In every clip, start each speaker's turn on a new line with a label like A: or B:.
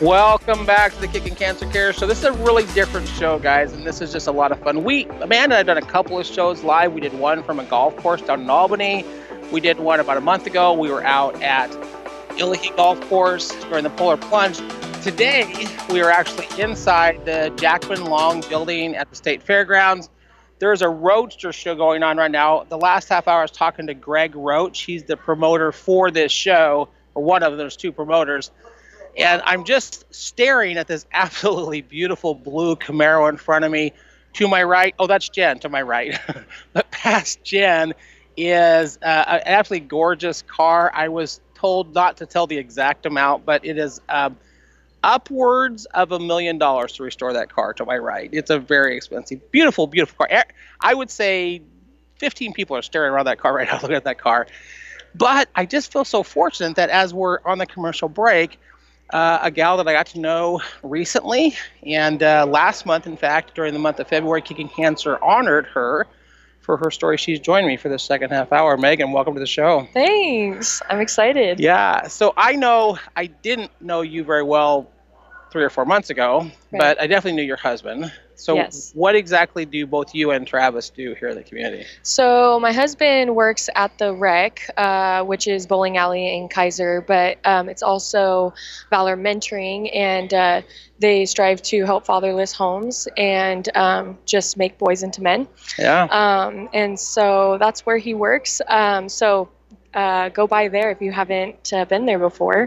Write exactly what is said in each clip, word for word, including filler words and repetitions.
A: Welcome back to the Kicking Cancer Care Show. This is a really different show, guys, and this is just a lot of fun. We, Amanda and I have done a couple of shows live. We did one from a golf course down in Albany. We did one about a month ago. We were out at Illahee Golf Course during the Polar Plunge. Today, we are actually inside the Jackman Long building at the State Fairgrounds. There's a Roadster show going on right now. The last half hour I was talking to Greg Roach. He's the promoter for this show, or one of them. There's two promoters. And I'm just staring at this absolutely beautiful blue Camaro in front of me. To my right, oh, that's Jen, to my right. But past Jen is uh, an absolutely gorgeous car. I was told not to tell the exact amount, but it is um, upwards of a million dollars to restore that car to my right. It's a very expensive, beautiful, beautiful car. I would say fifteen people are staring around that car right now looking at that car. But I just feel so fortunate that as we're on the commercial break, Uh, a gal that I got to know recently, and uh, last month, in fact, during the month of February, Kicking Cancer honored her for her story. She's joined me for the second half hour. Megan, welcome to the show.
B: Thanks. I'm excited.
A: Yeah, so I know I didn't know you very well three or four months ago, right. But I definitely knew your husband. So yes. What exactly do both you and Travis do here in the community?
B: So my husband works at the Rec, uh, which is bowling alley in Kaiser, but um, it's also Valor Mentoring, and uh, they strive to help fatherless homes and um, just make boys into men.
A: Yeah.
B: Um, and so that's where he works. Um, so Uh, go by there if you haven't uh, been there before.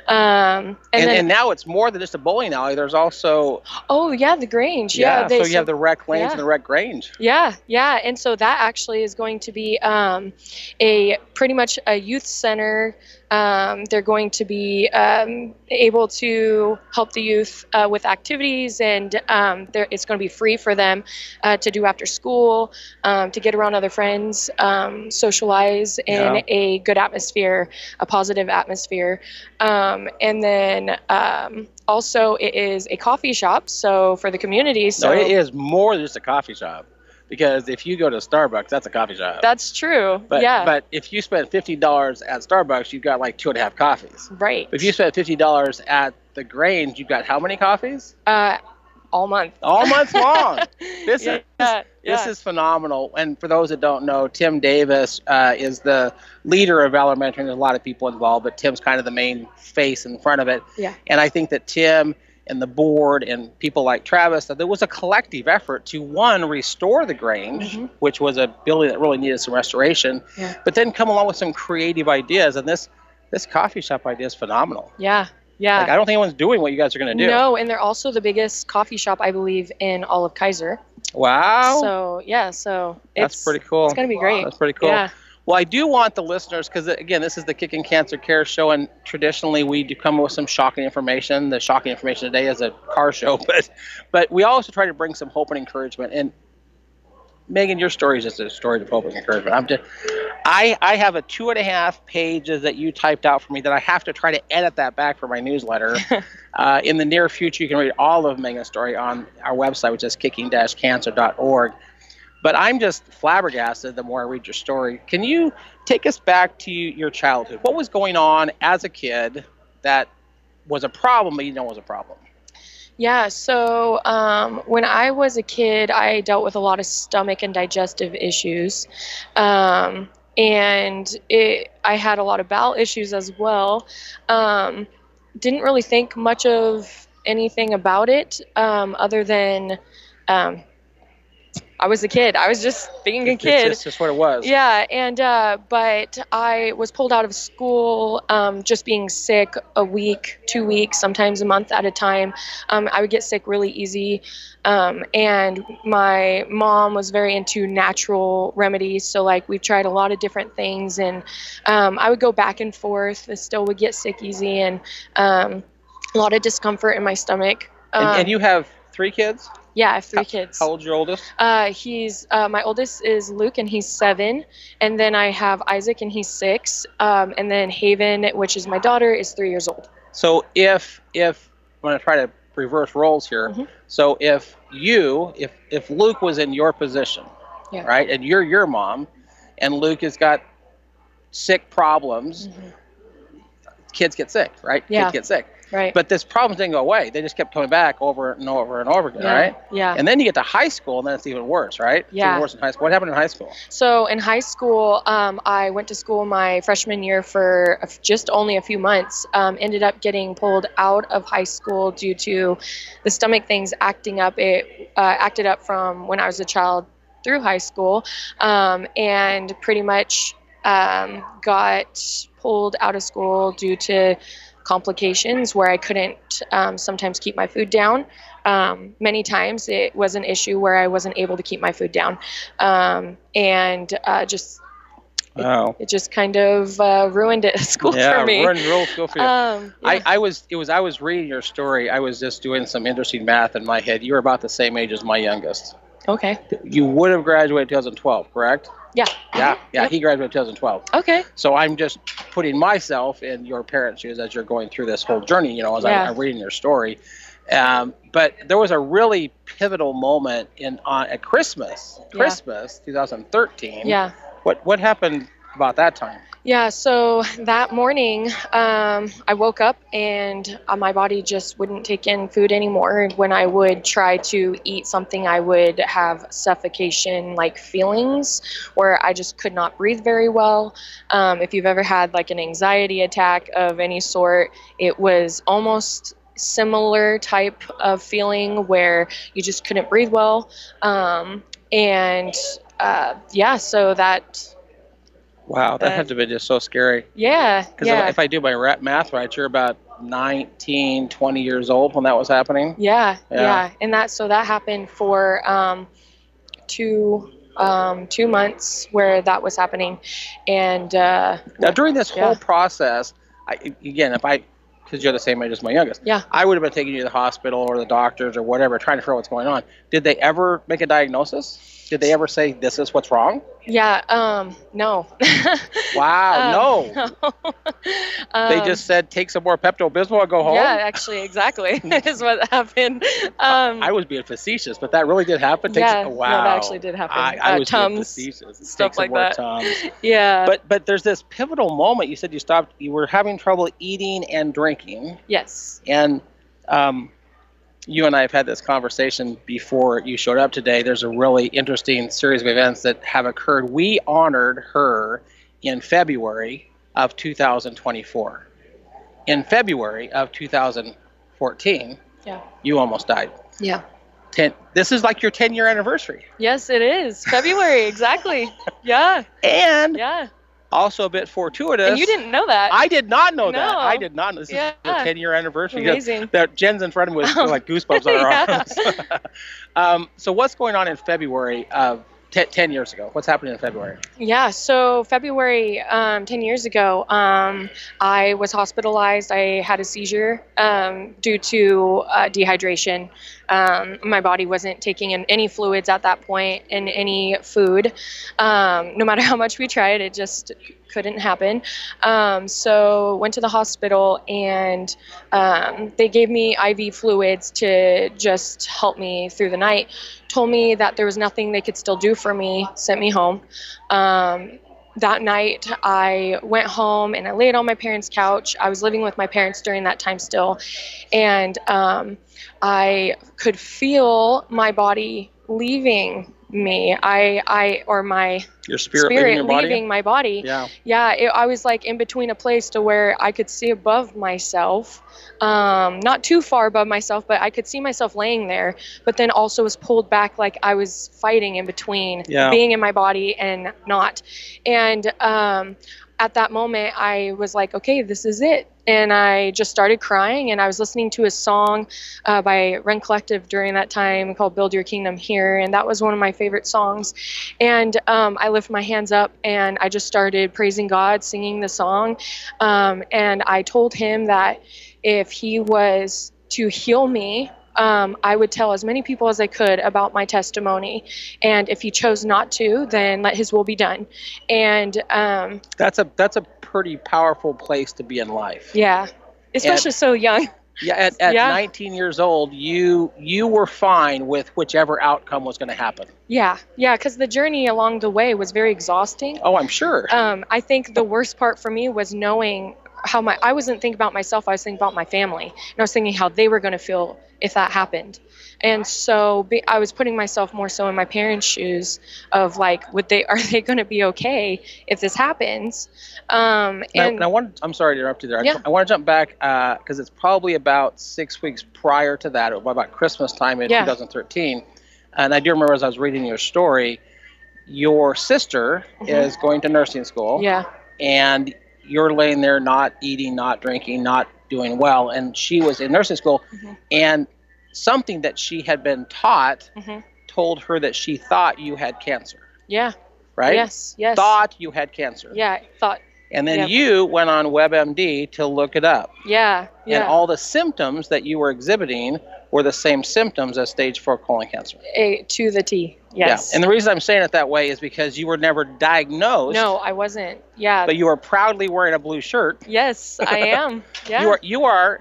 B: Um,
A: and, and,
B: then,
A: and now it's more than just a bowling alley. There's also...
B: Oh, yeah, the Grange.
A: Yeah,
B: yeah they,
A: so you
B: so,
A: have the Rec Lanes
B: yeah.
A: and the Rec Grange.
B: Yeah, yeah. And so that actually is going to be um, a pretty much a youth center. Um, they're going to be um, able to help the youth uh, with activities, and um, it's going to be free for them uh, to do after school, um, to get around other friends, um, socialize in
A: Yeah.
B: a good atmosphere, a positive atmosphere. Um, and then um, also it is a coffee shop, so for the community. So
A: no, it is more than just a coffee shop. Because if you go to Starbucks, that's a coffee shop.
B: That's true.
A: But,
B: yeah.
A: But if you spend fifty dollars at Starbucks, you've got like two and a half coffees.
B: Right.
A: But if you spend fifty dollars at the Grange, you've got how many coffees?
B: Uh, all month.
A: All month long. This
B: yeah,
A: is
B: yeah,
A: this
B: yeah.
A: is phenomenal. And for those that don't know, Tim Davis uh, is the leader of Valor Mentoring. There's a lot of people involved, but Tim's kind of the main face in front of it.
B: Yeah.
A: And I think that Tim and the board and people like Travis, that there was a collective effort to, one, restore the Grange, mm-hmm. which was a building that really needed some restoration,
B: yeah.
A: but then come along with some creative ideas. And this this coffee shop idea is phenomenal.
B: Yeah, yeah.
A: Like, I don't think anyone's doing what you guys are going to do.
B: No, and they're also the biggest coffee shop, I believe, in all of Kaiser.
A: Wow.
B: So, yeah, so it's...
A: That's pretty cool.
B: It's going to be great.
A: That's pretty cool.
B: Yeah.
A: Well, I do want the listeners, because again, this is the Kicking Cancer Care Show, and traditionally we do come with some shocking information. The shocking information today is a car show, but but we also try to bring some hope and encouragement. And Megan, your story is just a story of hope and encouragement. I'm just, I I have a two and a half pages that you typed out for me that I have to try to edit that back for my newsletter. uh, in the near future, you can read all of Megan's story on our website, which is kicking dash cancer dot org. But I'm just flabbergasted the more I read your story. Can you take us back to your childhood? What was going on as a kid that was a problem, but you know was a problem?
B: Yeah, so um, when I was a kid, I dealt with a lot of stomach and digestive issues. Um, and it, I had a lot of bowel issues as well. Um, didn't really think much of anything about it um, other than... Um, I was a kid. I was just being a kid.
A: It's just what it was.
B: Yeah, and uh, but I was pulled out of school um, just being sick a week, two weeks, sometimes a month at a time. Um, I would get sick really easy, um, and my mom was very into natural remedies. So like we've tried a lot of different things, and um, I would go back and forth. I still would get sick easy, and um, a lot of discomfort in my stomach. Um,
A: and, and you have three kids?
B: Yeah, I have three
A: how,
B: kids.
A: How old's your oldest?
B: Uh, he's uh, my oldest is Luke, and he's seven. And then I have Isaac, and he's six. Um, and then Haven, which is my daughter, is three years old.
A: So if if I'm going to try to reverse roles here. Mm-hmm. So if you, if if Luke was in your position, yeah. right, and you're your mom, and Luke has got sick problems, mm-hmm. kids get sick, right?
B: Yeah.
A: Kids get sick.
B: Right.
A: But this problem didn't go away. They just kept coming back over and over and over again,
B: Yeah.
A: right?
B: Yeah.
A: And then you get to high school, and then it's even worse, right? It's
B: Yeah.
A: even worse in high school. What happened in high school?
B: So in high school, um, I went to school my freshman year for a f- just only a few months. Um, ended up getting pulled out of high school due to the stomach things acting up. It uh, acted up from when I was a child through high school, um, and pretty much um, got pulled out of school due to complications where I couldn't um, sometimes keep my food down. Um, many times it was an issue where I wasn't able to keep my food down, um, and uh, just
A: Oh.
B: it, it just kind of uh, ruined it at school
A: Yeah,
B: for me.
A: ruined real school for you.
B: Um, yeah.
A: I, I was it was I was reading your story. I was just doing some interesting math in my head. You were about the same age as my youngest.
B: Okay.
A: You would have graduated twenty twelve, correct?
B: Yeah.
A: Yeah, yeah.
B: Yep.
A: He graduated twenty twelve.
B: Okay.
A: So I'm just putting myself in your parents' shoes as you're going through this whole journey. You know, as
B: Yeah.
A: I, I'm reading your story. Um, but there was a really pivotal moment in uh, at Christmas,
B: Yeah.
A: Christmas twenty thirteen.
B: Yeah.
A: What what happened about that time?
B: Yeah, so that morning, um, I woke up and uh, my body just wouldn't take in food anymore. When I would try to eat something, I would have suffocation-like feelings where I just could not breathe very well. Um, if you've ever had like an anxiety attack of any sort, it was almost similar type of feeling where you just couldn't breathe well. Um, and uh, yeah, so that...
A: Wow, that
B: Uh,
A: had to be just so scary.
B: Yeah,
A: Because
B: yeah.
A: if I do my ra- math right, you're about nineteen, twenty years old when that was happening.
B: Yeah,
A: Yeah.
B: yeah, and that so that happened for um, two um, two months where that was happening, and uh,
A: Now, during this
B: Yeah.
A: whole process, I, again, if I, because you're the same age as my youngest,
B: yeah,
A: I would have been taking you to the hospital or the doctors or whatever, trying to figure out what's going on. Did they ever make a diagnosis? Did they ever say this is what's wrong?
B: yeah, um, no.
A: Wow,
B: Um,
A: no.
B: no.
A: They
B: Um,
A: just said take some more Pepto Bismol and go home.
B: Yeah, actually, exactly is what happened. Um,
A: I was being facetious, but that really did happen. Take
B: yeah,
A: some,
B: no,
A: wow.
B: that actually did happen.
A: I, I
B: Uh,
A: was being
B: Tums,
A: facetious.
B: stuff
A: Take some
B: like
A: more
B: that.
A: Tums.
B: yeah.
A: But but there's this pivotal moment. You said you stopped. You were having trouble eating and drinking,
B: yes.
A: and um, you and I have had this conversation before you showed up today. There's a really interesting series of events that have occurred. We honored her in February of two thousand twenty-four. In February of two thousand fourteen,
B: Yeah.
A: you almost died.
B: Yeah.
A: Ten, this is like your ten-year anniversary.
B: Yes, it is February. Exactly. Yeah.
A: And
B: Yeah.
A: also a bit fortuitous.
B: And you didn't know that.
A: I did not know that.
B: No.
A: I did not know. This
B: Yeah.
A: is the ten-year anniversary.
B: Amazing.
A: That Jen's in front of me with like goosebumps on her
B: Yeah.
A: arms. um, so what's going on in February of t- ten years ago? What's happening in February?
B: Yeah, so February um, ten years ago, um, I was hospitalized. I had a seizure um, due to uh, dehydration. Um, my body wasn't taking in any fluids at that point and any food. Um, no matter how much we tried, it just couldn't happen. Um, so went to the hospital and um, they gave me I V fluids to just help me through the night. Told me that there was nothing they could still do for me, sent me home. Um, that night I went home and I laid on my parents' couch. I was living with my parents during that time still. And um, I could feel my body leaving me. I, I, or my
A: Your spirit,
B: spirit
A: leaving your body?
B: leaving my body.
A: Yeah.
B: Yeah, it, I was like in between a place to where I could see above myself, um, not too far above myself, but I could see myself laying there, but then also was pulled back like I was fighting in between
A: Yeah.
B: being in my body and not. And um, at that moment, I was like, okay, this is it. And I just started crying, and I was listening to a song uh, by Run Collective during that time called Build Your Kingdom Here, and that was one of my favorite songs. And um, I lifted my hands up, and I just started praising God, singing the song. Um, and I told him that if he was to heal me, Um, I would tell as many people as I could about my testimony. And if he chose not to, then let his will be done. And um,
A: That's a that's a pretty powerful place to be in life.
B: yeah, especially so young.
A: Yeah, at, at
B: Yeah.
A: nineteen years old, you you were fine with whichever outcome was going to happen.
B: Yeah, yeah, because the journey along the way was very exhausting.
A: Oh, I'm sure.
B: Um, I think the worst part for me was knowing how my I wasn't thinking about myself. I was thinking about my family, and I was thinking how they were going to feel if that happened. And so be, I was putting myself more so in my parents' shoes of like, would they are they going to be okay if this happens? Um,
A: Now,
B: and
A: now one, I'm sorry to interrupt you there. I,
B: Yeah.
A: just- I want to jump back because it's probably about six weeks prior to that, or about Christmas time in
B: Yeah.
A: two thousand thirteen. And I do remember as I was reading your story, your sister
B: Mhm.
A: is going to nursing school,
B: yeah,
A: and you're laying there not eating, not drinking, not doing well, and she was in nursing school,
B: Mhm.
A: and something that she had been taught
B: Mhm.
A: told her that she thought you had cancer,
B: yeah,
A: right?
B: yes, yes,
A: Thought you had cancer.
B: yeah, I thought,
A: And then
B: Yeah.
A: you went on WebMD to look it up.
B: yeah, yeah,
A: And all the symptoms that you were exhibiting were the same symptoms as stage four colon cancer.
B: A, to the T, yes.
A: Yeah. And the reason I'm saying it that way is because you were never diagnosed,
B: No, I wasn't. Yeah,
A: but you were proudly wearing a blue shirt.
B: yes, I am. Yeah,
A: You are, you are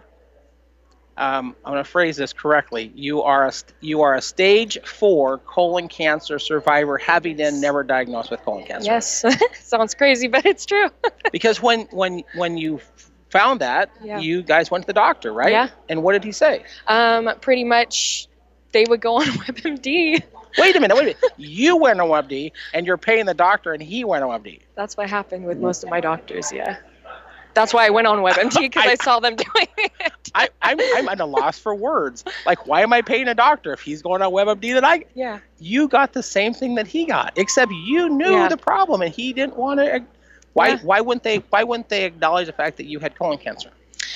A: um, I'm going to phrase this correctly. You are a, st- you are a stage four colon cancer survivor, having been never diagnosed with colon cancer.
B: yes. Sounds crazy, but it's true.
A: Because when, when, when you found that,
B: Yeah.
A: you guys went to the doctor, right?
B: Yeah.
A: And what did he say?
B: Um, pretty much, they would go on WebMD.
A: Wait a minute, wait a minute. You went on WebMD, and you're paying the doctor, and he went on WebMD.
B: That's what happened with most of my doctors. Yeah, that's why I went on WebMD because I,
A: I-
B: saw them doing it.
A: I, I'm, I'm at a loss for words. Like, why am I paying a doctor if he's going on WebMD that I...
B: Yeah.
A: You got the same thing that he got, except you knew
B: Yeah.
A: the problem, and he didn't want to... Why,
B: Yeah.
A: why wouldn't they, why wouldn't they acknowledge the fact that you had colon cancer?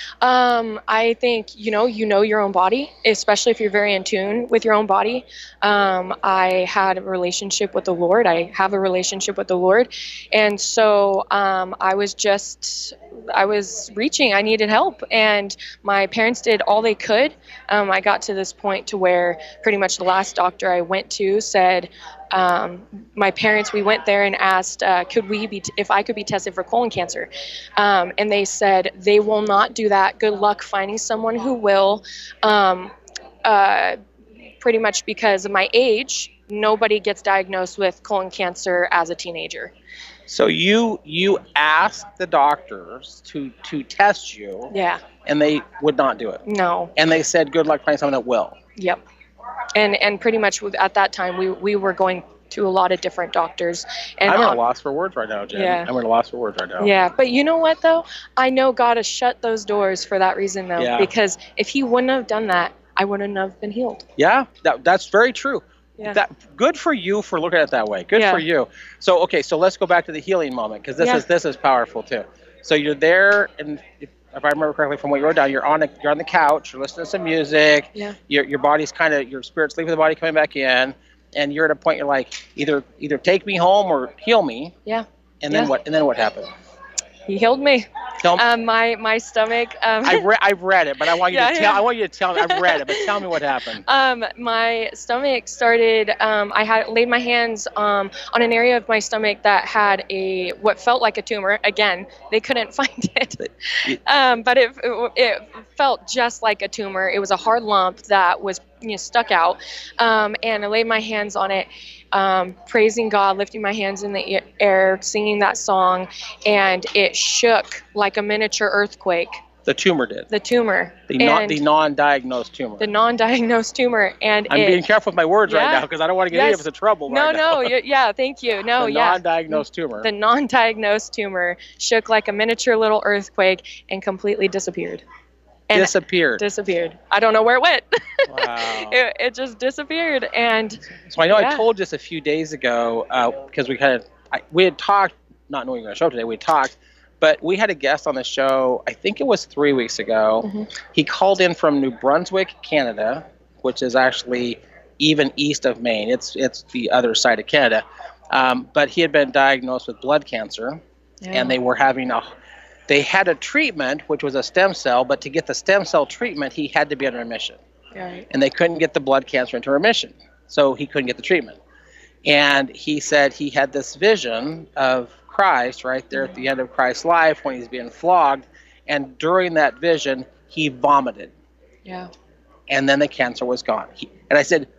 B: Um, I think, you know, you know your own body, especially if you're very in tune with your own body. Um, I had a relationship with the Lord. I have a relationship with the Lord. And so um, I was just, I was reaching, I needed help. And my parents did all they could. Um, I got to this point to where pretty much the last doctor I went to said, um, my parents, we went there and asked, uh, could we be, t- if I could be tested for colon cancer. Um, and they said, they will not do that. Good luck finding someone who will. Um, uh, pretty much because of my age, nobody gets diagnosed with colon cancer as a teenager.
A: So you you asked the doctors to to test you,
B: Yeah,
A: and they would not do it.
B: no,
A: And they said, good luck finding someone that will.
B: yep. And and pretty much with- at that time, we, we were going to a lot of different doctors. And
A: I'm at a
B: on-
A: loss for words right now, Jen.
B: Yeah.
A: I'm at a loss for words right now.
B: Yeah, but you know what though? I know God has shut those doors for that reason though,
A: Yeah.
B: because if He wouldn't have done that, I wouldn't have been healed.
A: Yeah, that, that's very true.
B: Yeah.
A: That good for you for looking at it that way. Good
B: Yeah.
A: for you. So okay, so let's go back to the healing moment because this
B: Yeah.
A: is this is powerful too. So you're there, and if, if I remember correctly from what you wrote down, you're on a, you're on the couch, you're listening to some music.
B: Yeah.
A: Your your body's kind of your spirit's leaving the body, coming back in, and you're at a point you're like either either take me home or heal me.
B: Yeah.
A: And then
B: Yeah.
A: what? And then what happened?
B: He healed me.
A: Tell me.
B: Um, my my stomach. Um,
A: I've read I've read it, but I want you
B: Yeah,
A: to tell.
B: yeah.
A: I want you to tell me. I've read it, but tell me what happened.
B: Um, my stomach started. Um, I had laid my hands um, on an area of my stomach that had a what felt like a tumor. Again, they couldn't find it, um, but it, it it felt just like a tumor. It was a hard lump that was you know stuck out, um, and I laid my hands on it, um, praising God, lifting my hands in the air, singing that song, and it shook like a miniature earthquake.
A: The tumor did.
B: The tumor.
A: The non
B: and
A: the non-diagnosed tumor.
B: the non-diagnosed tumor, and
A: I'm
B: it,
A: being careful with my words right
B: Yeah.
A: now because I don't want to get any
B: Yes.
A: of us in trouble.
B: no,
A: right now.
B: no, y- yeah, thank you, no,
A: the
B: yeah,
A: non-diagnosed tumor.
B: the non-diagnosed tumor shook like a miniature little earthquake and completely disappeared. And
A: disappeared.
B: disappeared. I don't know where it went.
A: Wow.
B: it, it just disappeared, and
A: So I know I
B: yeah.
A: told you this a few days ago uh, because we kind of I, we had talked, not knowing you were going to show up today. We had talked, but we had a guest on the show. I think it was three weeks ago.
B: Mhm.
A: He called in from New Brunswick, Canada, which is actually even east of Maine. It's it's the other side of Canada. Um, but he had been diagnosed with blood cancer,
B: yeah.
A: and they were having a they had a treatment which was a stem cell, but to get the stem cell treatment, he had to be in remission.
B: Right.
A: And they couldn't get the blood cancer into remission, so he couldn't get the treatment. And he said he had this vision of Christ right there at the end of Christ's life when he's being flogged, and during that vision, he vomited,
B: Yeah.
A: and then the cancer was gone. He, and I said,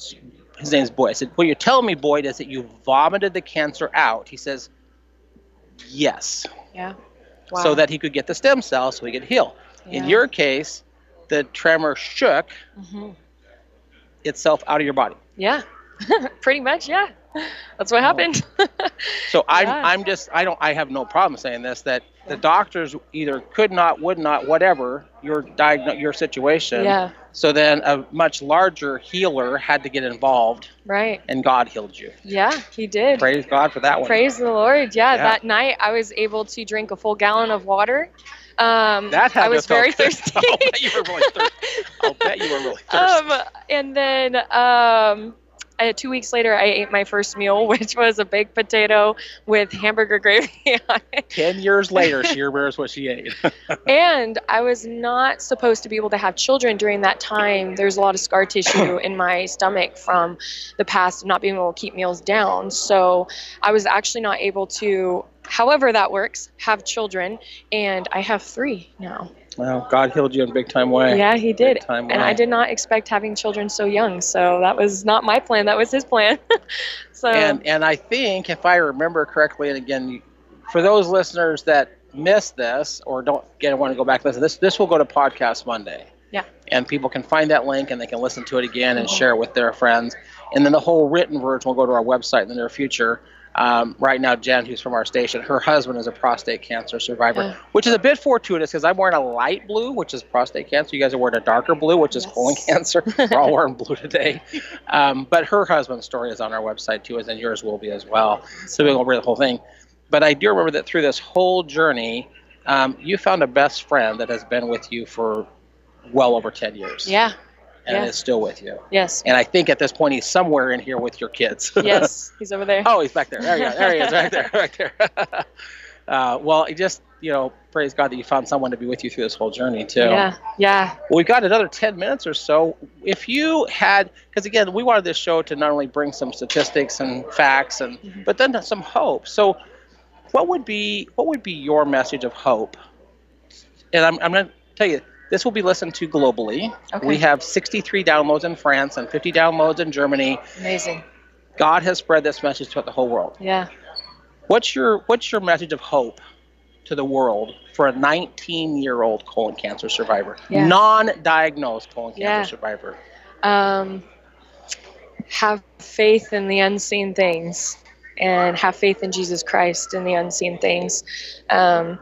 A: his name's Boyd. I said, what you're telling me, Boyd, is that you vomited the cancer out. He says, yes.
B: Yeah. Wow.
A: so that he could get the stem cells so he could heal. In
B: Yeah.
A: your case, the tremor shook
B: hmm
A: itself out of your body.
B: Yeah. Pretty much, yeah. That's what happened.
A: So I'm
B: Yeah.
A: I'm just I don't I have no problem saying this, that the
B: Yeah.
A: doctors either could not, would not, whatever your diagno- your situation.
B: Yeah.
A: So then a much larger healer had to get involved,
B: Right.
A: and God healed you.
B: Yeah, he did.
A: Praise God for that one.
B: Praise the Lord. Yeah,
A: Yeah.
B: that night I was able to drink a full gallon of water. Um,
A: That had
B: I
A: to
B: was
A: have
B: very
A: felt good.
B: thirsty.
A: I'll bet you were really thirsty. I'll bet you were really thirsty.
B: um, and then um, I, two weeks later, I ate my first meal, which was a baked potato with hamburger gravy on it.
A: Ten years later, she remembers what she ate.
B: And I was not supposed to be able to have children during that time. There's a lot of scar tissue in my stomach from the past of not being able to keep meals down. So I was actually not able to, however that works, have children. And I have three now.
A: Well, God healed you in a big time way.
B: Yeah, he did.
A: Big time
B: And
A: way.
B: I did not expect having children so young. So that was not my plan. That was his plan. so
A: And and I think if I remember correctly, and again, you, for those listeners that missed this or don't get want to go back and listen, this this will go to Podcast Monday.
B: Yeah.
A: And people can find that link and they can listen to it again and share it with their friends. And then the whole written version will go to our website in the near future. Um, right now, Jen, who's from our station, her husband is a prostate cancer survivor,
B: Yeah.
A: which is a bit fortuitous because I'm wearing a light blue, which is prostate cancer. You guys are wearing a darker blue, which is
B: Yes.
A: colon cancer. We're all wearing blue today. Um, but her husband's story is on our website too, and yours will be as well. So we won't read the whole thing. But I do remember that through this whole journey, um, you found a best friend that has been with you for well over ten years.
B: yeah.
A: And
B: yeah.
A: is still with you.
B: Yes.
A: And I think at this point he's somewhere in here with your kids.
B: Yes. He's over there.
A: Oh, he's back there. There he is. There he is. Right there. Right there. uh, well, it just, you know, praise God that you found someone to be with you through this whole journey, too.
B: Yeah. Yeah.
A: Well, we've got another ten minutes or so. If you had, because again, we wanted this show to not only bring some statistics and facts, and
B: Mhm.
A: but then some hope. So what would be what would be your message of hope? And I'm, I'm going to tell you, this will be listened to globally.
B: Okay.
A: We have sixty-three downloads in France and fifty downloads in Germany.
B: Amazing.
A: God has spread this message throughout the whole world.
B: Yeah.
A: What's your What's your message of hope to the world for a nineteen-year-old colon cancer survivor,
B: Yeah.
A: non-diagnosed colon cancer
B: Yeah.
A: survivor?
B: Um, have faith in the unseen things, and have faith in Jesus Christ in the unseen things. Um,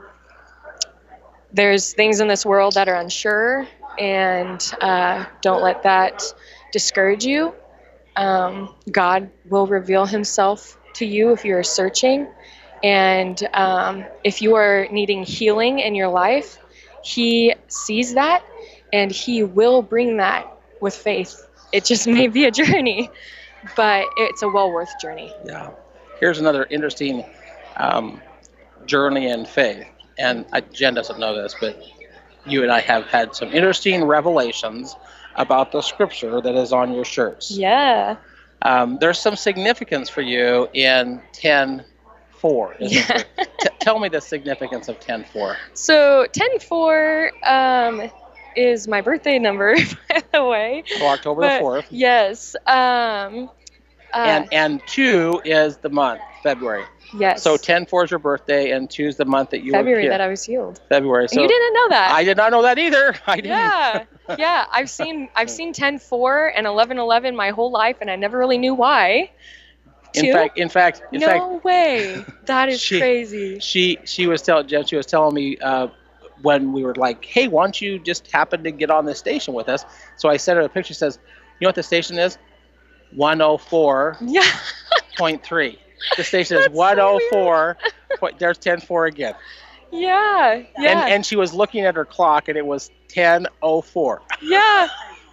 B: there's things in this world that are unsure, and uh, don't let that discourage you. Um, God will reveal himself to you if you're searching. And um, if you are needing healing in your life, he sees that, and he will bring that with faith. It just may be a journey, but it's a well worth journey.
A: Yeah. Here's another interesting um, journey in faith. And I, Jen doesn't know this, but you and I have had some interesting revelations about the scripture that is on your shirts.
B: Yeah.
A: Um, there's some significance for you in ten four, isn't
B: Yeah.
A: there? T- tell me the significance of ten four.
B: So ten four um, is my birthday number, by the way.
A: So October
B: But
A: the fourth.
B: Yes. Um, uh,
A: And and two is the month, February.
B: yes.
A: So ten four is your birthday, and two is the month that you
B: February
A: were
B: that I was healed.
A: February. So
B: And you didn't know that.
A: I did not know that either. I didn't.
B: Yeah, yeah. I've seen I've seen ten four and eleven eleven my whole life, and I never really knew why.
A: In
B: Two?
A: fact, in fact, in
B: no
A: fact,
B: way. That is
A: She-
B: crazy.
A: she she was telling Jen, she was telling me uh, when we were like, hey, why don't you just happen to get on this station with us? So I sent her a picture. She says, you know what the station is? one oh four
B: Yeah.
A: point three. The station is
B: That's so
A: one oh four. point, there's ten four again.
B: Yeah. Yeah.
A: And and she was looking at her clock, and it was ten oh four.
B: yeah.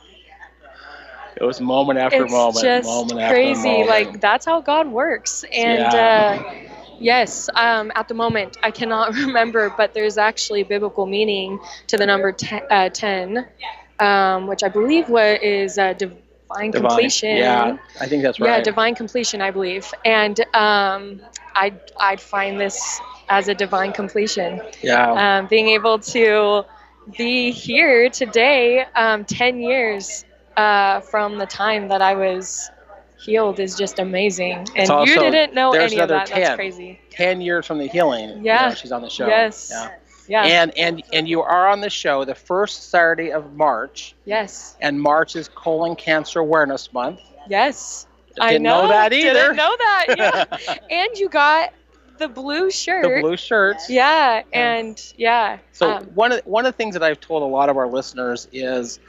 A: It was moment after
B: It's
A: moment,
B: just
A: moment after
B: crazy.
A: moment.
B: Like that's how God works. And
A: Yeah.
B: uh, yes, um, at the moment I cannot remember, but there's actually biblical meaning to the number ten, uh, ten um, which I believe what is uh, divine,
A: Divine.
B: completion.
A: Yeah, I think that's right.
B: Yeah, divine completion, I believe. And um, I'd, I'd find this as a divine completion.
A: Yeah.
B: Um, being able to be here today, um, ten years uh, from the time that I was healed is just amazing. And
A: also-
B: you didn't know
A: there's
B: any of
A: another
B: that. That's
A: ten.
B: crazy.
A: ten years from the healing. you
B: Yeah.
A: know, she's on the show.
B: Yes.
A: Yeah.
B: Yeah.
A: And and and you are on the show the first Saturday of March,
B: Yes.
A: and March is Colon Cancer Awareness Month.
B: Yes. I
A: Didn't
B: know.
A: know that either.
B: Didn't know that. Yeah. And you got the blue shirt.
A: The blue shirts.
B: Yeah. And yeah.
A: So
B: um,
A: one of one of the things that I've told a lot of our listeners is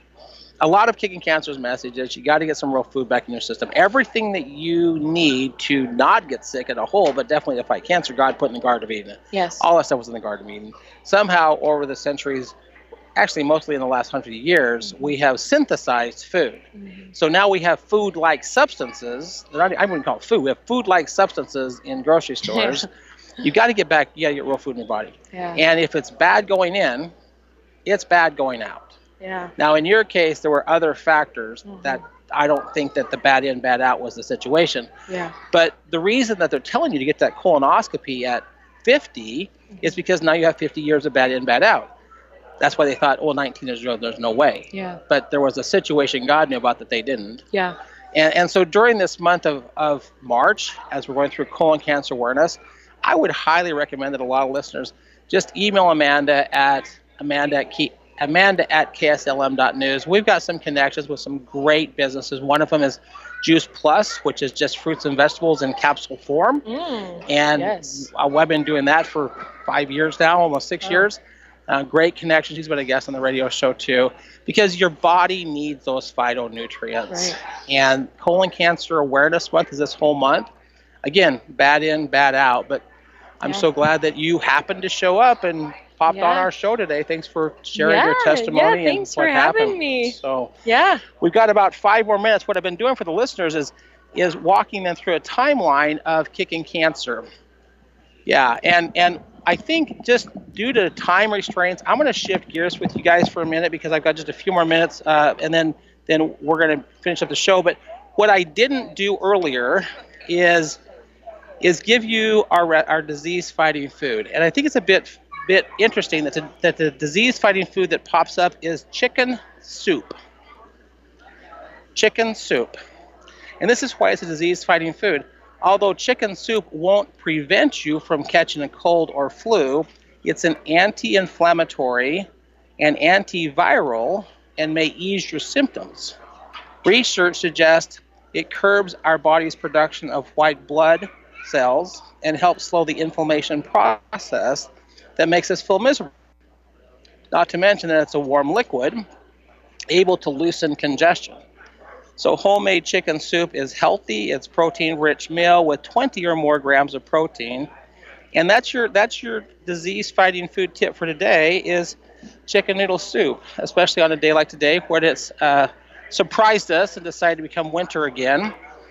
A: a lot of Kicking Cancer's message is you got to get some real food back in your system. Everything that you need to not get sick as a whole, but definitely to fight cancer, God put in the Garden of Eden.
B: Yes.
A: All that stuff was in the Garden of Eden. Somehow, over the centuries, actually mostly in the last hundred years, mm-hmm. we have synthesized food. Mm-hmm. So now we have food-like substances. Not, I wouldn't call it food. We have food-like substances in grocery stores. You got to get back. You got to get real food in your body.
B: Yeah.
A: And if it's bad going in, it's bad going out.
B: Yeah.
A: Now, in your case, there were other factors mm-hmm. that I don't think that the bad in, bad out was the situation.
B: Yeah.
A: But the reason that they're telling you to get that colonoscopy at fifty mm-hmm. is because now you have fifty years of bad in, bad out. That's why they thought, well, nineteen is real, there's no way.
B: Yeah.
A: But there was a situation God knew about that they didn't.
B: Yeah.
A: And and so during this month of, of March, as we're going through colon cancer awareness, I would highly recommend that a lot of listeners just email Amanda at Amanda at Key. Amanda at K S L M dot news. We've got some connections with some great businesses. One of them is Juice Plus, which is just fruits and vegetables in capsule form.
B: Mm,
A: and
B: yes.
A: I've been doing that for five years now, almost six oh. years. Uh, great connection. She's been a guest on the radio show too, because your body needs those phytonutrients.
B: Right.
A: And Colon Cancer Awareness Month is this whole month. Again, bad in, bad out. But I'm yeah. so glad that you happened to show up and popped
B: yeah.
A: on our show today. Thanks for sharing
B: yeah,
A: your testimony
B: yeah,
A: and
B: thanks
A: what
B: for
A: happened.
B: having me.
A: So
B: yeah,
A: we've got about five more minutes. What I've been doing for the listeners is is walking them through a timeline of kicking cancer. Yeah, and and I think just due to time restraints, I'm going to shift gears with you guys for a minute because I've got just a few more minutes, uh, and then then we're going to finish up the show. But what I didn't do earlier is is give you our our disease fighting food, and I think it's a bit. bit interesting that the, that the disease-fighting food that pops up is chicken soup. Chicken soup. And this is why it's a disease-fighting food. Although chicken soup won't prevent you from catching a cold or flu, it's an anti-inflammatory and antiviral and may ease your symptoms. Research suggests it curbs our body's production of white blood cells and helps slow the inflammation process that makes us feel miserable. Not to mention that it's a warm liquid, able to loosen congestion. So homemade chicken soup is healthy. It's protein-rich meal with twenty or more grams of protein. And that's your that's your disease-fighting food tip for today is chicken noodle soup, especially on a day like today where it's uh, surprised us and decided to become winter again.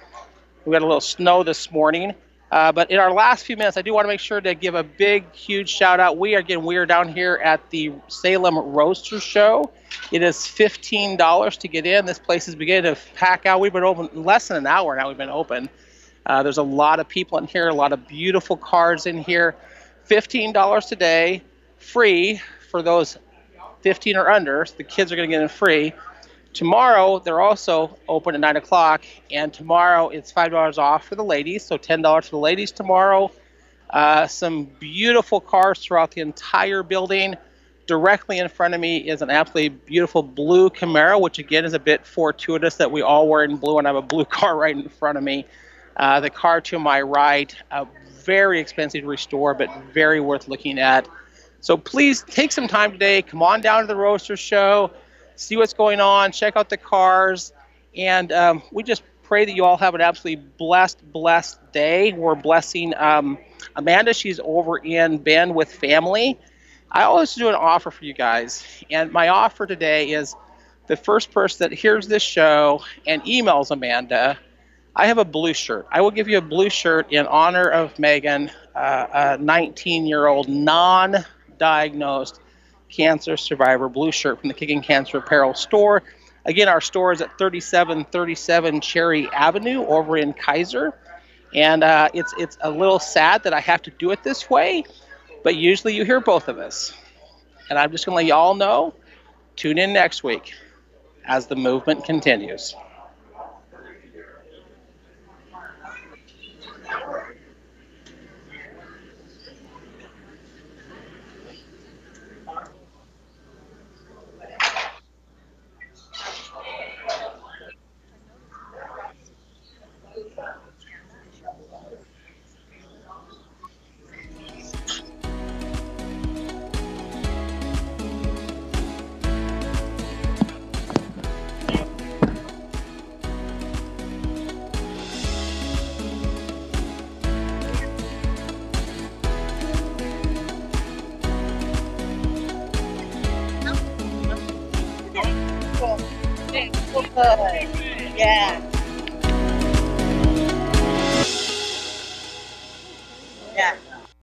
A: We got a little snow this morning. Uh, but in our last few minutes, I do want to make sure to give a big, huge shout out. We are again, we are down here at the Salem Roaster Show. It is fifteen dollars to get in. This place is beginning to pack out. We've been open less than an hour now. We've been open. Uh, there's a lot of people in here, a lot of beautiful cars in here. fifteen dollars today, free for those fifteen or under. So the kids are going to get in free. Tomorrow, they're also open at nine o'clock, and tomorrow it's five dollars off for the ladies, so ten dollars for the ladies tomorrow. Uh, some beautiful cars throughout the entire building. Directly in front of me is an absolutely beautiful blue Camaro, which again is a bit fortuitous that we all were in blue, and I have a blue car right in front of me. Uh, the car to my right, uh, very expensive to restore, but very worth looking at. So please take some time today. Come on down to the Roaster Show. See what's going on, check out the cars, and um, we just pray that you all have an absolutely blessed, blessed day. We're blessing um, Amanda. She's over in Bend with family. I always do an offer for you guys, and my offer today is the first person that hears this show and emails Amanda, I have a blue shirt. I will give you a blue shirt in honor of Megan, uh, a nineteen-year-old non-diagnosed cancer survivor blue shirt from the Kicking Cancer Apparel store. Again, our store is at thirty-seven thirty-seven Cherry Avenue over in Kaiser. And uh, it's it's a little sad that I have to do it this way, but usually you hear both of us. And I'm just going to let you all know, tune in next week as the movement continues.
C: Good. Yeah. Yeah.